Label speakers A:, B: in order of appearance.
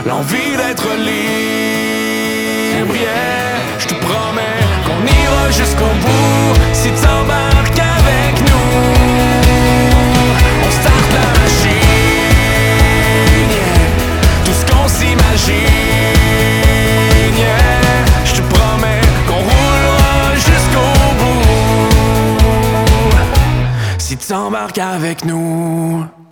A: l'envie d'être libre, yeah. Je te promets qu'on ira jusqu'au bout si t'embarques avec nous. On start la machine, yeah. Tout ce qu'on s'imagine, yeah. Je te promets qu'on roulera jusqu'au bout si t'embarques avec nous.